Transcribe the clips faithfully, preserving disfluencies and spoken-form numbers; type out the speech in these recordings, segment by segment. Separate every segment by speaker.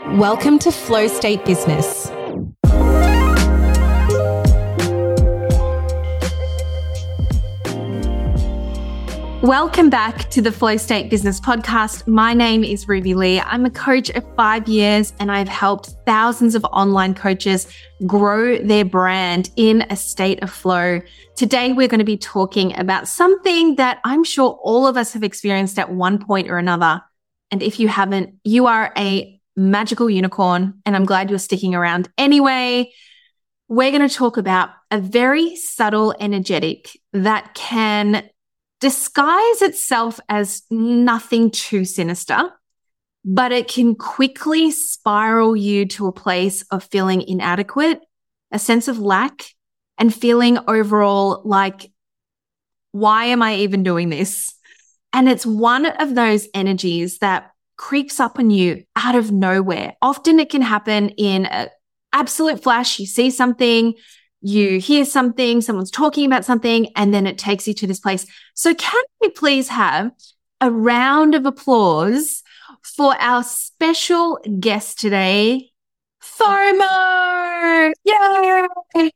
Speaker 1: Welcome to Flow State Business. Welcome back to the Flow State Business Podcast. My name is Ruby Lee. I'm a coach of five years and I've helped thousands of online coaches grow their brand in a state of flow. Today, we're going to be talking about something that I'm sure all of us have experienced at one point or another. And if you haven't, you are a magical unicorn, and I'm glad you're sticking around anyway. We're going to talk about a very subtle energetic that can disguise itself as nothing too sinister, but it can quickly spiral you to a place of feeling inadequate, a sense of lack, and feeling overall like, why am I even doing this? And it's one of those energies that creeps up on you out of nowhere. Often it can happen in an absolute flash. You see something, you hear something, someone's talking about something, and then it takes you to this place. So can we please have a round of applause for our special guest today, FOMO? Yay!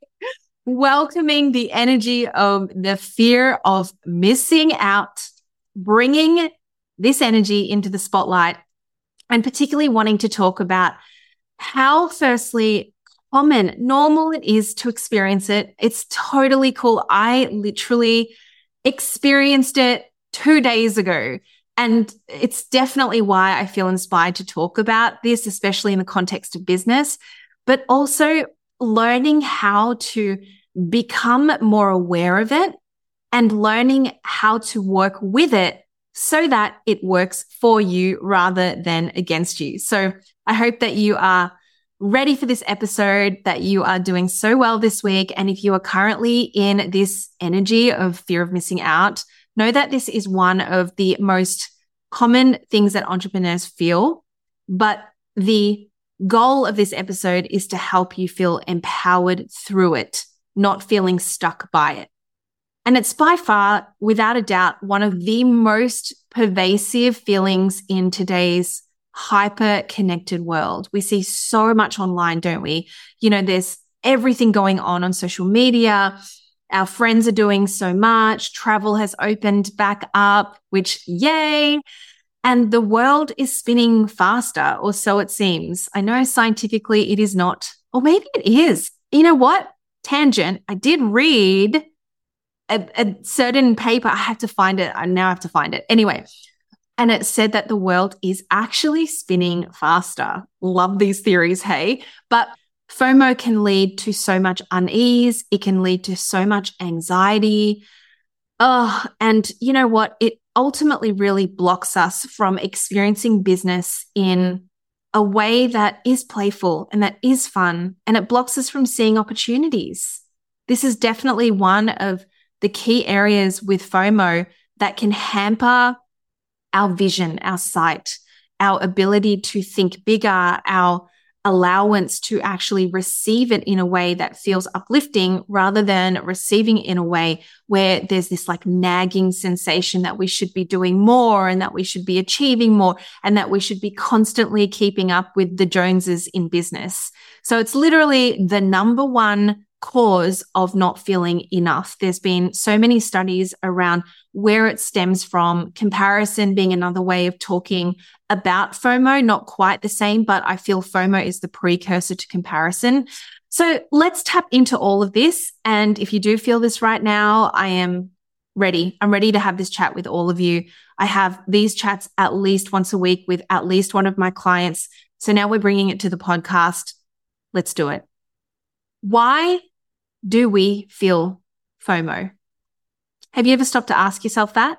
Speaker 1: Welcoming the energy of the fear of missing out, bringing this energy into the spotlight, and particularly wanting to talk about how, firstly, common, normal it is to experience it. It's totally cool. I literally experienced it two days ago, and it's definitely why I feel inspired to talk about this, especially in the context of business, but also learning how to become more aware of it and learning how to work with it so that it works for you rather than against you. So I hope that you are ready for this episode, that you are doing so well this week. And if you are currently in this energy of fear of missing out, know that this is one of the most common things that entrepreneurs feel. But the goal of this episode is to help you feel empowered through it, not feeling stuck by it. And it's by far, without a doubt, one of the most pervasive feelings in today's hyper-connected world. We see so much online, don't we? You know, there's everything going on on social media. Our friends are doing so much. Travel has opened back up, which yay. And the world is spinning faster, or so it seems. I know scientifically it is not, or maybe it is. You know what? Tangent. I did read A, a certain paper. I have to find it. I now have to find it. Anyway, and it said that the world is actually spinning faster. Love these theories, hey? But FOMO can lead to so much unease. It can lead to so much anxiety. Oh, and you know what? It ultimately really blocks us from experiencing business in a way that is playful and that is fun. And it blocks us from seeing opportunities. This is definitely one of the key areas with FOMO that can hamper our vision, our sight, our ability to think bigger, our allowance to actually receive it in a way that feels uplifting rather than receiving it in a way where there's this like nagging sensation that we should be doing more and that we should be achieving more and that we should be constantly keeping up with the Joneses in business. So it's literally the number one cause of not feeling enough. There's been so many studies around where it stems from, comparison being another way of talking about FOMO, not quite the same, but I feel FOMO is the precursor to comparison. So let's tap into all of this. And if you do feel this right now, I am ready. I'm ready to have this chat with all of you. I have these chats at least once a week with at least one of my clients. So now we're bringing it to the podcast. Let's do it. Why do we feel FOMO? Have you ever stopped to ask yourself that?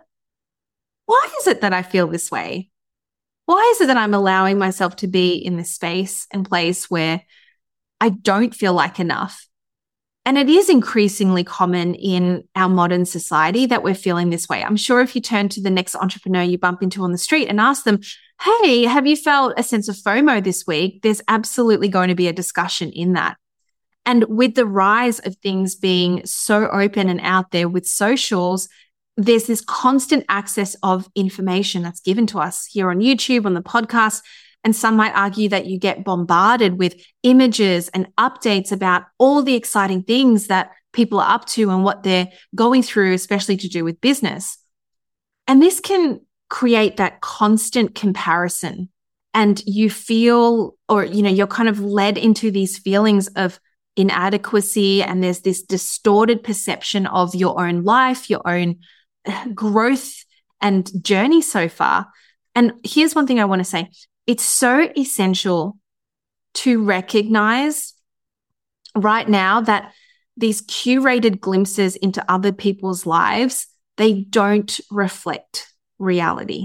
Speaker 1: Why is it that I feel this way? Why is it that I'm allowing myself to be in this space and place where I don't feel like enough? And it is increasingly common in our modern society that we're feeling this way. I'm sure if you turn to the next entrepreneur you bump into on the street and ask them, hey, have you felt a sense of FOMO this week? There's absolutely going to be a discussion in that. And with the rise of things being so open and out there with socials, there's this constant access of information that's given to us here on YouTube, on the podcast, And some might argue that you get bombarded with images and updates about all the exciting things that people are up to and what they're going through, especially to do with business. And this can create that constant comparison. And you feel, or, you know, you're kind of led into these feelings of inadequacy. And there's this distorted perception of your own life, your own growth and journey so far. And here's one thing I want to say. It's so essential to recognize right now that these curated glimpses into other people's lives, they don't reflect reality.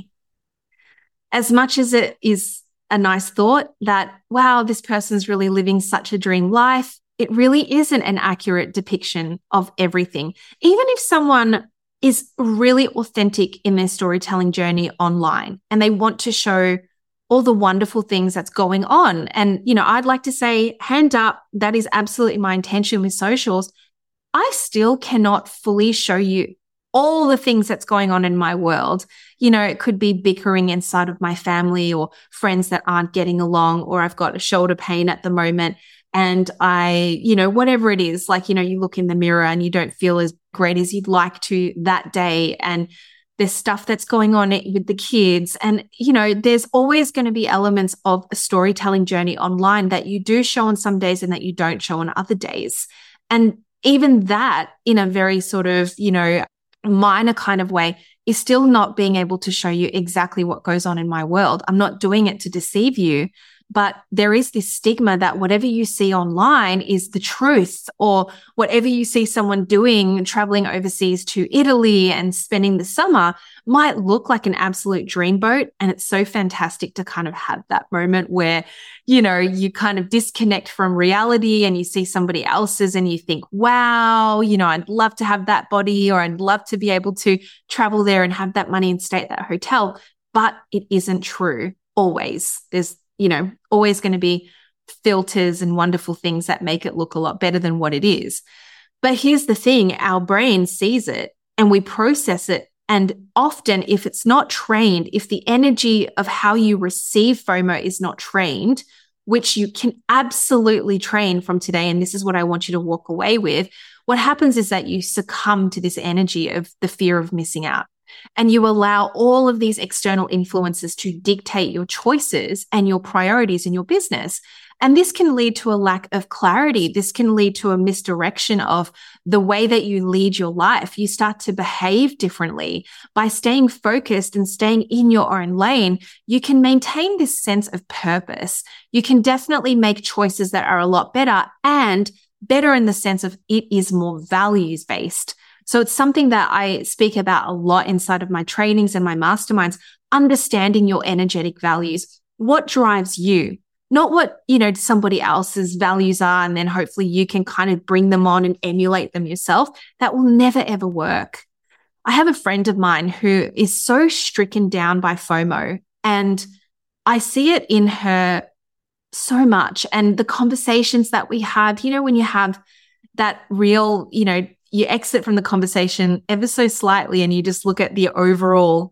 Speaker 1: As much as it is a nice thought that, wow, this person's really living such a dream life, it really isn't an accurate depiction of everything. Even if someone is really authentic in their storytelling journey online and they want to show all the wonderful things that's going on. And, you know, I'd like to say, hand up, that is absolutely my intention with socials. I still cannot fully show you all the things that's going on in my world. You know, it could be bickering inside of my family or friends that aren't getting along, or I've got a shoulder pain at the moment. And I, you know, whatever it is, like, you know, you look in the mirror and you don't feel as great as you'd like to that day. And there's stuff that's going on with the kids. And, you know, there's always going to be elements of a storytelling journey online that you do show on some days and that you don't show on other days. And even that, in a very sort of, you know, minor kind of way, is still not being able to show you exactly what goes on in my world. I'm not doing it to deceive you. But there is this stigma that whatever you see online is the truth, or whatever you see someone doing, traveling overseas to Italy and spending the summer, might look like an absolute dreamboat. And it's so fantastic to kind of have that moment where, you know, you kind of disconnect from reality and you see somebody else's and you think, wow, you know, I'd love to have that body, or I'd love to be able to travel there and have that money and stay at that hotel. But it isn't true always. There's you know, always going to be filters and wonderful things that make it look a lot better than what it is. But here's the thing, our brain sees it and we process it. And often if it's not trained, if the energy of how you receive FOMO is not trained, which you can absolutely train from today, and this is what I want you to walk away with, what happens is that you succumb to this energy of the fear of missing out. And you allow all of these external influences to dictate your choices and your priorities in your business. And this can lead to a lack of clarity. This can lead to a misdirection of the way that you lead your life. You start to behave differently. By staying focused and staying in your own lane, you can maintain this sense of purpose. You can definitely make choices that are a lot better, and better in the sense of it is more values-based. So it's something that I speak about a lot inside of my trainings and my masterminds, understanding your energetic values. What drives you? Not what, you know, somebody else's values are, and then hopefully you can kind of bring them on and emulate them yourself. That will never, ever work. I have a friend of mine who is so stricken down by FOMO, and I see it in her so much. And the conversations that we have, you know, when you have that real, you know, you exit from the conversation ever so slightly and you just look at the overall,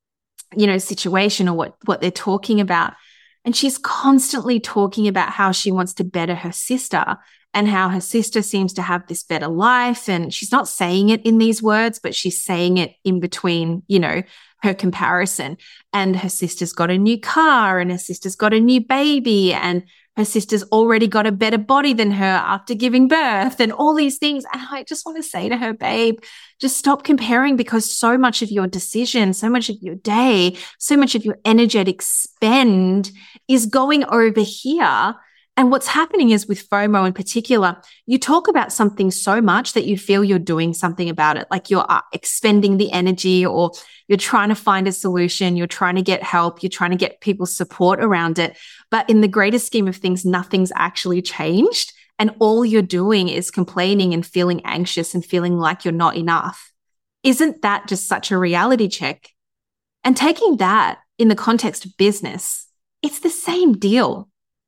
Speaker 1: you know, situation or what, what they're talking about. And she's constantly talking about how she wants to better her sister and how her sister seems to have this better life. And she's not saying it in these words, but she's saying it in between, you know, her comparison. And her sister's got a new car, and her sister's got a new baby, and her sister's already got a better body than her after giving birth, and all these things. And I just want to say to her, babe, just stop comparing, because so much of your decision, so much of your day, so much of your energetic spend is going over here. And what's happening is, with FOMO in particular, you talk about something so much that you feel you're doing something about it, like you're expending the energy, or you're trying to find a solution, you're trying to get help, you're trying to get people's support around it. But in the greater scheme of things, nothing's actually changed. And all you're doing is complaining and feeling anxious and feeling like you're not enough. Isn't that just such a reality check? And taking that in the context of business, it's the same deal.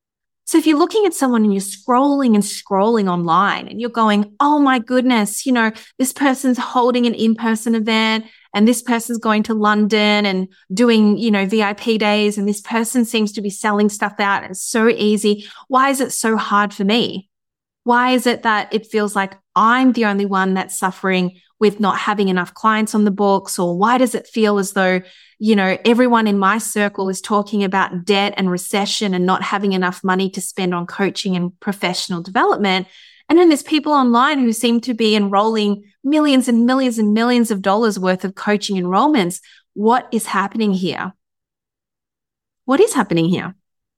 Speaker 1: So if you're looking at someone and you're scrolling and scrolling online and you're going, oh my goodness, you know, this person's holding an in-person event and this person's going to London and doing, you know, V I P days, and this person seems to be selling stuff out. It's so easy. Why is it so hard for me? Why is it that it feels like I'm the only one that's suffering with not having enough clients on the books? Or why does it feel as though, you know, everyone in my circle is talking about debt and recession and not having enough money to spend on coaching and professional development? And then there's people online who seem to be enrolling millions and millions and millions of dollars worth of coaching enrollments. What is happening here? What is happening here?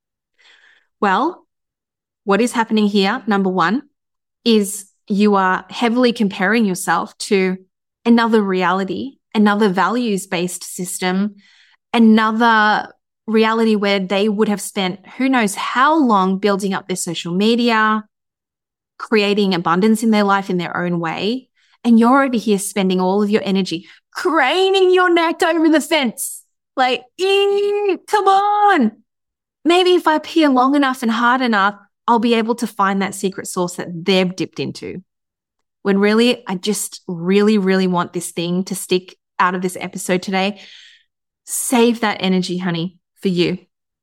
Speaker 1: Well, what is happening here, number one, is you are heavily comparing yourself to another reality, another values-based system, another reality where they would have spent who knows how long building up their social media, creating abundance in their life in their own way. And you're over here spending all of your energy craning your neck over the fence. Like, come on. Maybe if I peer long enough and hard enough, I'll be able to find that secret sauce that they've dipped into. When really, I just really, really want this thing to stick out of this episode today. Save that energy, honey, for you.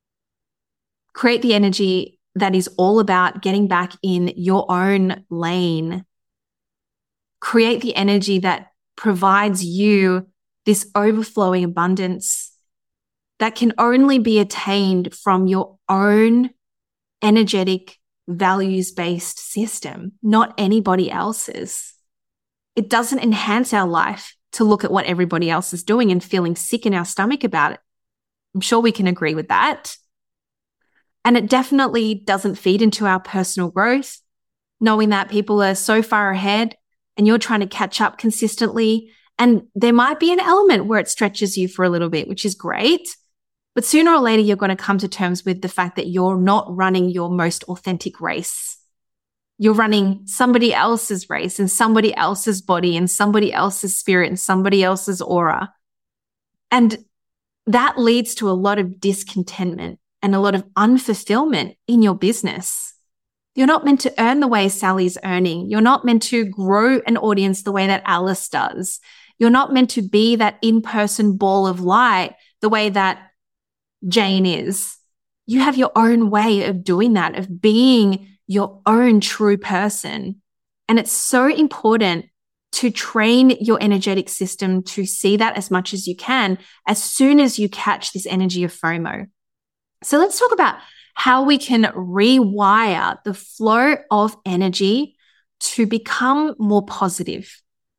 Speaker 1: Create the energy that is all about getting back in your own lane. Create the energy that provides you this overflowing abundance that can only be attained from your own energetic, values-based system, not anybody else's. It doesn't enhance our life to look at what everybody else is doing and feeling sick in our stomach about it. I'm sure we can agree with that. And it definitely doesn't feed into our personal growth, knowing that people are so far ahead and you're trying to catch up consistently. And there might be an element where it stretches you for a little bit, which is great. But sooner or later, you're going to come to terms with the fact that you're not running your most authentic race. You're running somebody else's race and somebody else's body and somebody else's spirit and somebody else's aura. And that leads to a lot of discontentment and a lot of unfulfillment in your business. You're not meant to earn the way Sally's earning. You're not meant to grow an audience the way that Alice does. You're not meant to be that in-person ball of light the way that Jane is. You have your own way of doing that, of being your own true person. And it's so important to train your energetic system to see that as much as you can, as soon as you catch this energy of FOMO. So let's talk about how we can rewire the flow of energy to become more positive.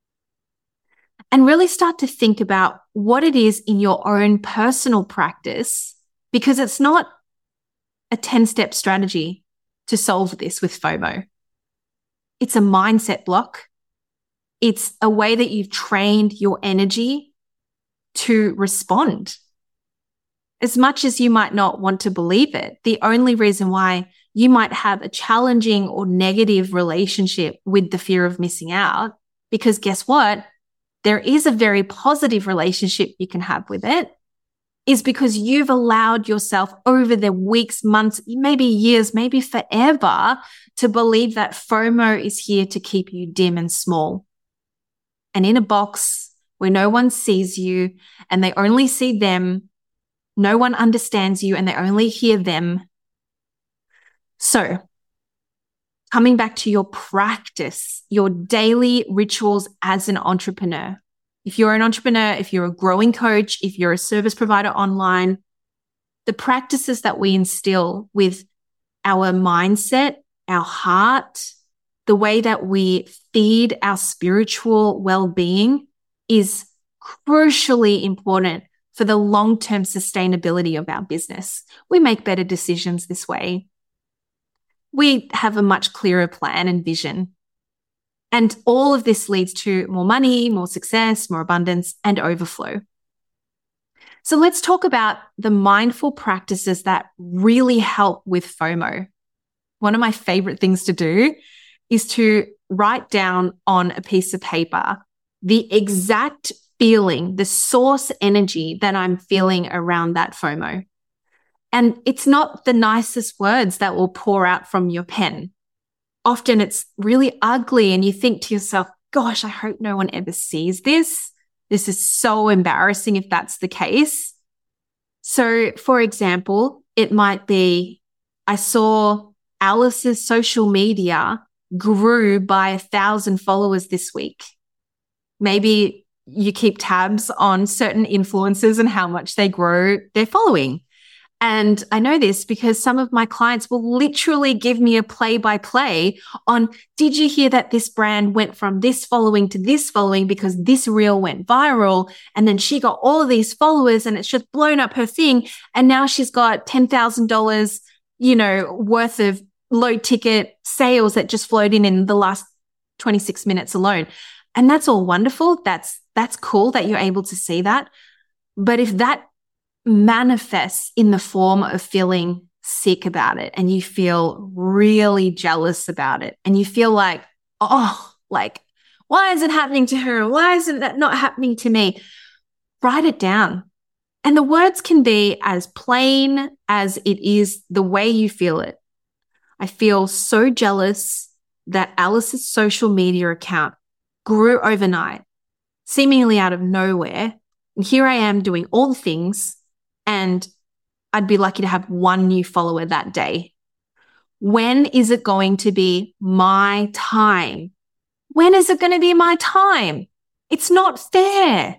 Speaker 1: And really start to think about what it is in your own personal practice, because it's not a ten-step strategy to solve this with FOMO. It's a mindset block. It's a way that you've trained your energy to respond. As much as you might not want to believe it, the only reason why you might have a challenging or negative relationship with the fear of missing out, because guess what? There is a very positive relationship you can have with it, is because you've allowed yourself over the weeks, months, maybe years, maybe forever to believe that FOMO is here to keep you dim and small. And in a box where no one sees you and they only see them, no one understands you and they only hear them. So, coming back to your practice, your daily rituals as an entrepreneur. If you're an entrepreneur, if you're a growing coach, if you're a service provider online, the practices that we instill with our mindset, our heart, the way that we feed our spiritual well-being is crucially important for the long-term sustainability of our business. We make better decisions this way. We have a much clearer plan and vision. And all of this leads to more money, more success, more abundance, and overflow. So let's talk about the mindful practices that really help with FOMO. One of my favorite things to do is to write down on a piece of paper the exact feeling, the source energy that I'm feeling around that FOMO. And it's not the nicest words that will pour out from your pen. Often it's really ugly and you think to yourself, gosh, I hope no one ever sees this. This is so embarrassing if that's the case. So, for example, it might be, I saw Alice's social media grew by a thousand followers this week. Maybe you keep tabs on certain influencers and how much they grow their following. And I know this because some of my clients will literally give me a play-by-play on, did you hear that this brand went from this following to this following because this reel went viral, and then she got all of these followers and it's just blown up her thing, and now she's got ten thousand dollars, you know, worth of low ticket sales that just flowed in in the last twenty-six minutes alone. And that's all wonderful. That's, that's cool that you're able to see that. But if that manifests in the form of feeling sick about it, and you feel really jealous about it, and you feel like, oh, like, why is it happening to her? Why is it not happening to me? Write it down. And the words can be as plain as it is the way you feel it. I feel so jealous that Alice's social media account grew overnight, seemingly out of nowhere. And here I am doing all the things, and I'd be lucky to have one new follower that day. When is it going to be my time? When is it going to be my time? It's not fair.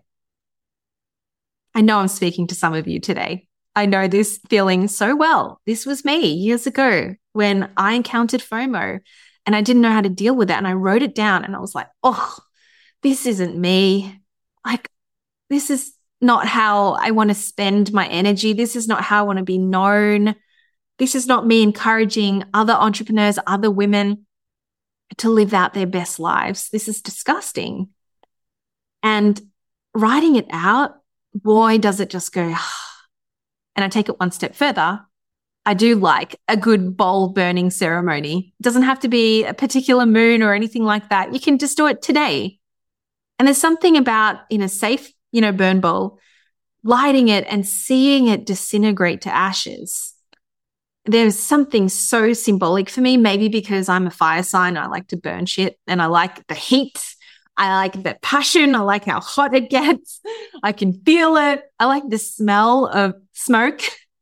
Speaker 1: I know I'm speaking to some of you today. I know this feeling so well. This was me years ago when I encountered FOMO and I didn't know how to deal with it. And I wrote it down and I was like, oh, this isn't me. Like, this is not how I want to spend my energy. This is not how I want to be known. This is not me encouraging other entrepreneurs, other women to live out their best lives. This is disgusting. And writing it out, boy, does it just go, and I take it one step further. I do like a good bowl burning ceremony. It doesn't have to be a particular moon or anything like that. You can just do it today. And there's something about, in a safe, you know, burn bowl, lighting it and seeing it disintegrate to ashes. There's something so symbolic for me, maybe because I'm a fire sign. I like to burn shit and I like the heat. I like the passion. I like how hot it gets. I can feel it. I like the smell of smoke.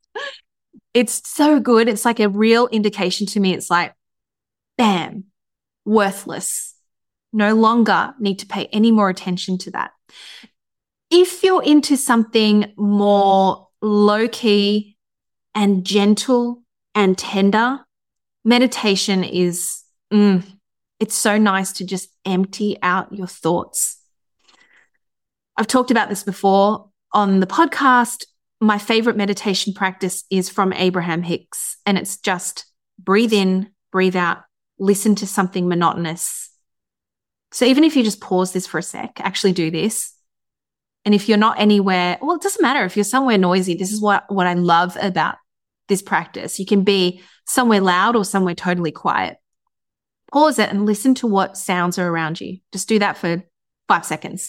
Speaker 1: It's so good. It's like a real indication to me. It's like, bam, worthless. No longer need to pay any more attention to that. If you're into something more low-key and gentle and tender, meditation is, mm, it's so nice to just empty out your thoughts. I've talked about this before on the podcast. My favorite meditation practice is from Abraham Hicks, and it's just breathe in, breathe out, listen to something monotonous. So even if you just pause this for a sec, actually do this. And if you're not anywhere, well, it doesn't matter. If you're somewhere noisy, this is what, what I love about this practice. You can be somewhere loud or somewhere totally quiet. Pause it and listen to what sounds are around you. Just do that for five seconds.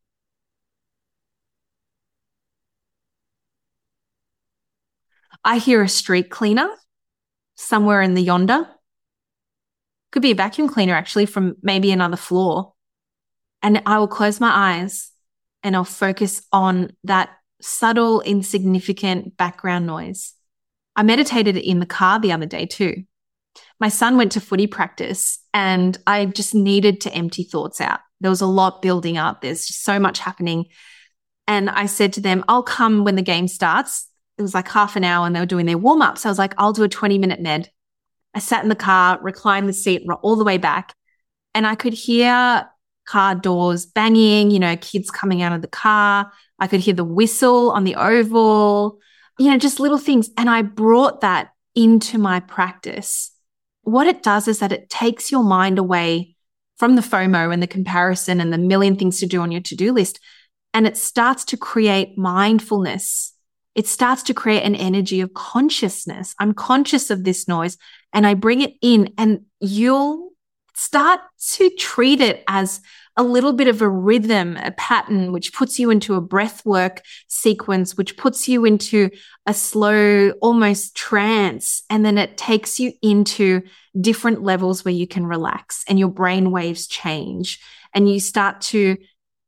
Speaker 1: I hear a street cleaner somewhere in the yonder. Could be a vacuum cleaner actually from maybe another floor. And I will close my eyes and I'll focus on that subtle, insignificant background noise. I meditated in the car the other day too. My son went to footy practice and I just needed to empty thoughts out. There was a lot building up. There's just so much happening. And I said to them, I'll come when the game starts. It was like half an hour and they were doing their warm-up. So I was like, I'll do a twenty minute med. I sat in the car, reclined the seat all the way back, and I could hear car doors banging, you know, kids coming out of the car. I could hear the whistle on the oval, you know, just little things. And I brought that into my practice. What it does is that it takes your mind away from the FOMO and the comparison and the million things to do on your to-do list. And it starts to create mindfulness. It starts to create an energy of consciousness. I'm conscious of this noise and I bring it in, and you'll start to treat it as a little bit of a rhythm, a pattern, which puts you into a breath work sequence, which puts you into a slow, almost trance. And then it takes you into different levels where you can relax and your brain waves change and you start to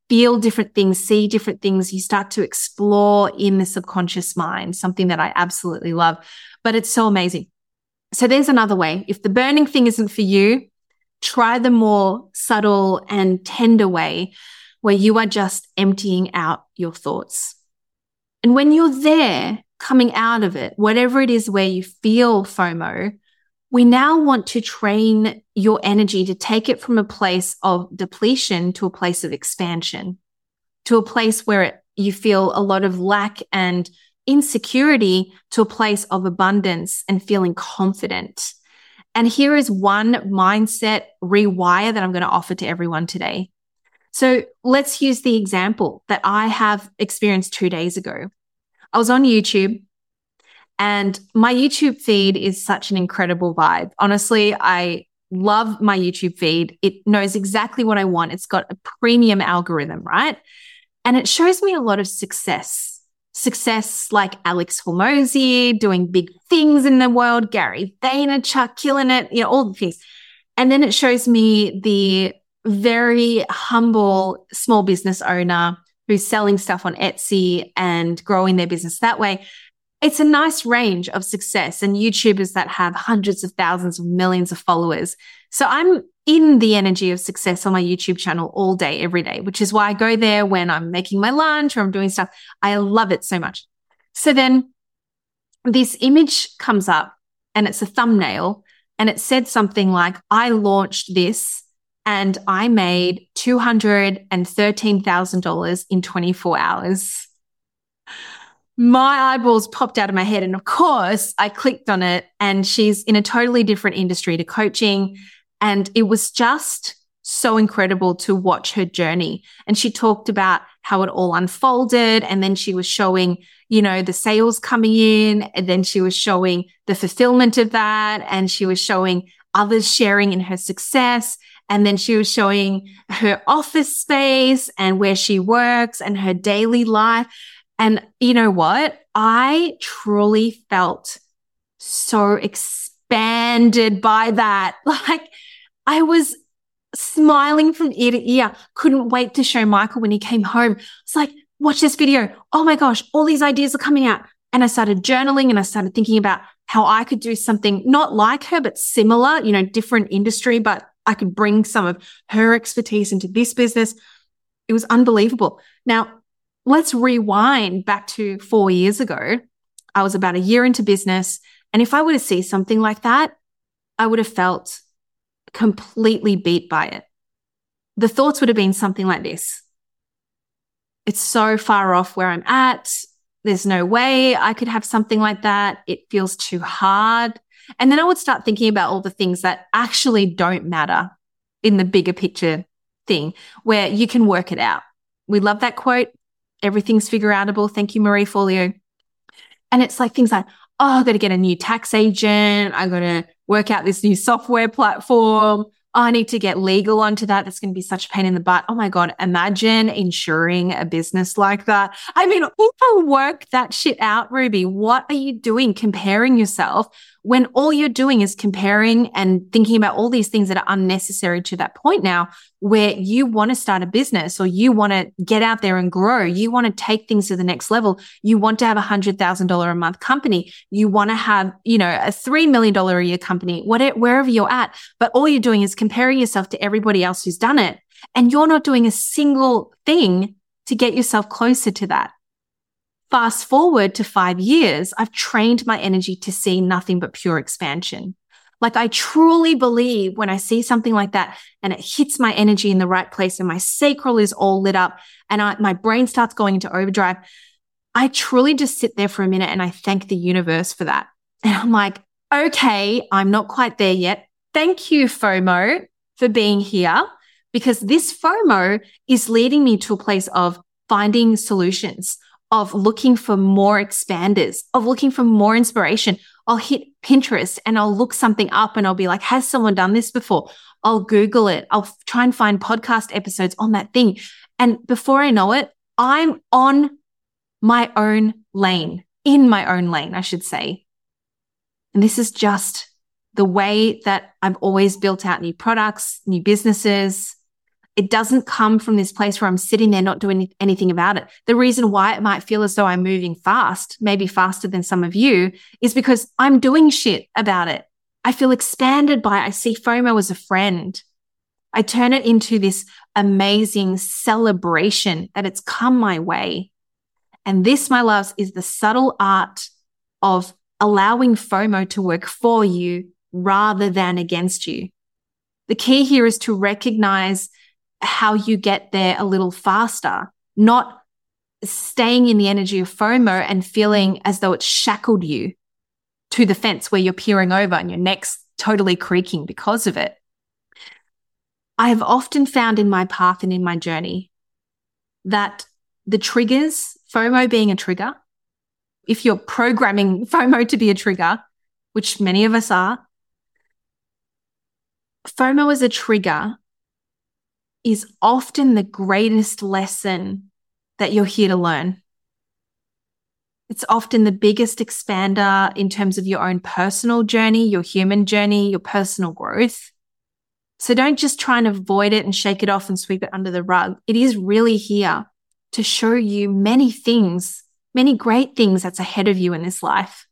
Speaker 1: feel different things, see different things. You start to explore in the subconscious mind, something that I absolutely love, but it's so amazing. So there's another way. If the burning thing isn't for you, try the more subtle and tender way where you are just emptying out your thoughts. And when you're there, coming out of it, whatever it is where you feel FOMO, we now want to train your energy to take it from a place of depletion to a place of expansion, to a place where it, you feel a lot of lack and insecurity to a place of abundance and feeling confident. And here is one mindset rewire that I'm going to offer to everyone today. So let's use the example that I have experienced two days ago. I was on YouTube, and my YouTube feed is such an incredible vibe. Honestly, I love my YouTube feed. It knows exactly what I want. It's got a premium algorithm, right? And it shows me a lot of success. Success like Alex Hormozi doing big things in the world, Gary Vaynerchuk killing it, you know, all the things. And then it shows me the very humble small business owner who's selling stuff on Etsy and growing their business that way. It's a nice range of success and YouTubers that have hundreds of thousands of millions of followers. So I'm in the energy of success on my YouTube channel all day, every day, which is why I go there when I'm making my lunch or I'm doing stuff. I love it so much. So then this image comes up and it's a thumbnail and it said something like, I launched this and I made two hundred thirteen thousand dollars in twenty-four hours. My eyeballs popped out of my head. And of course, I clicked on it, and she's in a totally different industry to coaching. And it was just so incredible to watch her journey. And she talked about how it all unfolded. And then she was showing, you know, the sales coming in. And then she was showing the fulfillment of that. And she was showing others sharing in her success. And then she was showing her office space and where she works and her daily life. And you know what? I truly felt so expanded by that. Like I was smiling from ear to ear. Couldn't wait to show Michael when he came home. It's like, watch this video. Oh my gosh, all these ideas are coming out. And I started journaling and I started thinking about how I could do something not like her, but similar, you know, different industry, but I could bring some of her expertise into this business. It was unbelievable. Now, let's rewind back to four years ago. I was about a year into business. And if I were to see something like that, I would have felt completely beat by it. The thoughts would have been something like this. It's so far off where I'm at. There's no way I could have something like that. It feels too hard. And then I would start thinking about all the things that actually don't matter in the bigger picture thing where you can work it out. We love that quote. Everything's figure outable. Thank you, Marie Forleo. And it's like things like, oh, I've got to get a new tax agent. I've got to work out this new software platform. Oh, I need to get legal onto that. That's going to be such a pain in the butt. Oh my God, imagine insuring a business like that. I mean, people work that shit out, Ruby. What are you doing comparing yourself when all you're doing is comparing and thinking about all these things that are unnecessary to that point now where you want to start a business or you want to get out there and grow. You want to take things to the next level. You want to have a one hundred thousand dollars a month company. You want to have, you know, a three million dollars a year company, whatever, wherever you're at. But all you're doing is comparing yourself to everybody else who's done it. And you're not doing a single thing to get yourself closer to that. Fast forward to five years, I've trained my energy to see nothing but pure expansion. Like I truly believe when I see something like that and it hits my energy in the right place and my sacral is all lit up and I, my brain starts going into overdrive, I truly just sit there for a minute and I thank the universe for that. And I'm like, okay, I'm not quite there yet. Thank you, FOMO, for being here because this FOMO is leading me to a place of finding solutions, of looking for more expanders, of looking for more inspiration. I'll hit Pinterest and I'll look something up and I'll be like, has someone done this before? I'll Google it. I'll try and find podcast episodes on that thing. And before I know it, I'm on my own lane, in my own lane, I should say. And this is just the way that I've always built out new products, new businesses. It doesn't come from this place where I'm sitting there not doing anything about it. The reason why it might feel as though I'm moving fast, maybe faster than some of you, is because I'm doing shit about it. I feel expanded by it. I see FOMO as a friend. I turn it into this amazing celebration that it's come my way. And this, my loves, is the subtle art of allowing FOMO to work for you rather than against you. The key here is to recognize how you get there a little faster, not staying in the energy of FOMO and feeling as though it's shackled you to the fence where you're peering over and your neck's totally creaking because of it. I have often found in my path and in my journey that the triggers, FOMO being a trigger, if you're programming FOMO to be a trigger, which many of us are, FOMO as a trigger is often the greatest lesson that you're here to learn. It's often the biggest expander in terms of your own personal journey, your human journey, your personal growth. So don't just try and avoid it and shake it off and sweep it under the rug. It is really here to show you many things, many great things that's ahead of you in this life.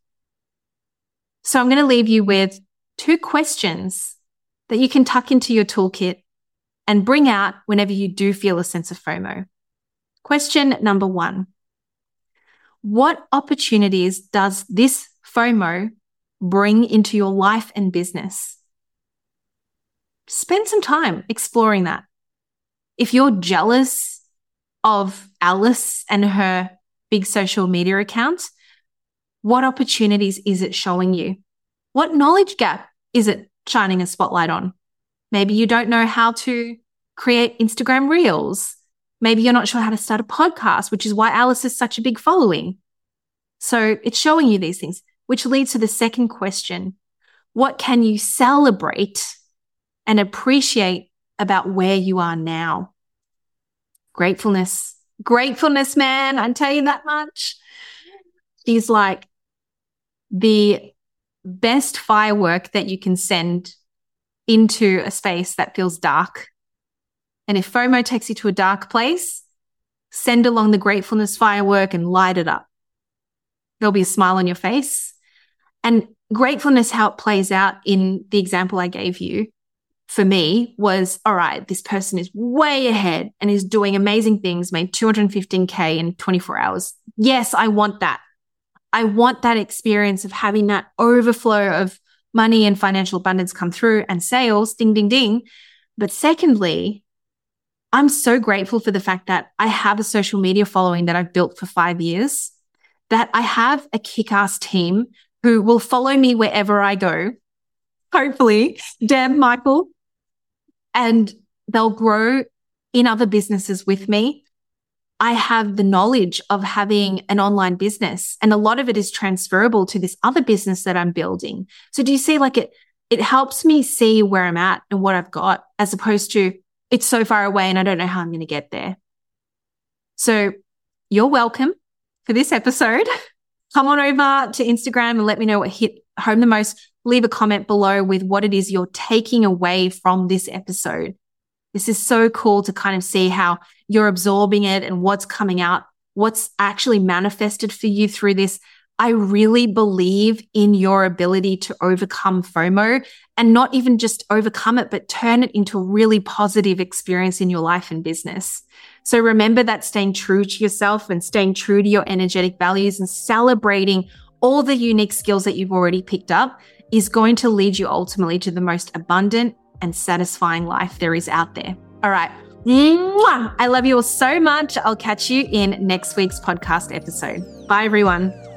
Speaker 1: So I'm going to leave you with two questions that you can tuck into your toolkit and bring out whenever you do feel a sense of FOMO. Question number one. What opportunities does this FOMO bring into your life and business? Spend some time exploring that. If you're jealous of Alice and her big social media account, what opportunities is it showing you? What knowledge gap is it shining a spotlight on? Maybe you don't know how to create Instagram reels. Maybe you're not sure how to start a podcast, which is why Alice has such a big following. So it's showing you these things, which leads to the second question. What can you celebrate and appreciate about where you are now? Gratefulness. Gratefulness, man. I tell you that much. She's like the best firework that you can send into a space that feels dark. And if FOMO takes you to a dark place, send along the gratefulness firework and light it up. There'll be a smile on your face. And gratefulness, how it plays out in the example I gave you, for me was, all right, this person is way ahead and is doing amazing things, made two hundred fifteen K in twenty-four hours. Yes, I want that. I want that experience of having that overflow of money and financial abundance come through and sales, ding, ding, ding. But secondly, I'm so grateful for the fact that I have a social media following that I've built for five years, that I have a kick-ass team who will follow me wherever I go. Hopefully, Deb, Michael, and they'll grow in other businesses with me. I have the knowledge of having an online business, and a lot of it is transferable to this other business that I'm building. So do you see, like it, it helps me see where I'm at and what I've got, as opposed to it's so far away and I don't know how I'm going to get there. So you're welcome for this episode. Come on over to Instagram and let me know what hit home the most. Leave a comment below with what it is you're taking away from this episode. This is so cool to kind of see how you're absorbing it and what's coming out, what's actually manifested for you through this. I really believe in your ability to overcome FOMO, and not even just overcome it, but turn it into a really positive experience in your life and business. So remember that staying true to yourself and staying true to your energetic values and celebrating all the unique skills that you've already picked up is going to lead you ultimately to the most abundant and satisfying life there is out there. All right. Mwah! I love you all so much. I'll catch you in next week's podcast episode. Bye, everyone.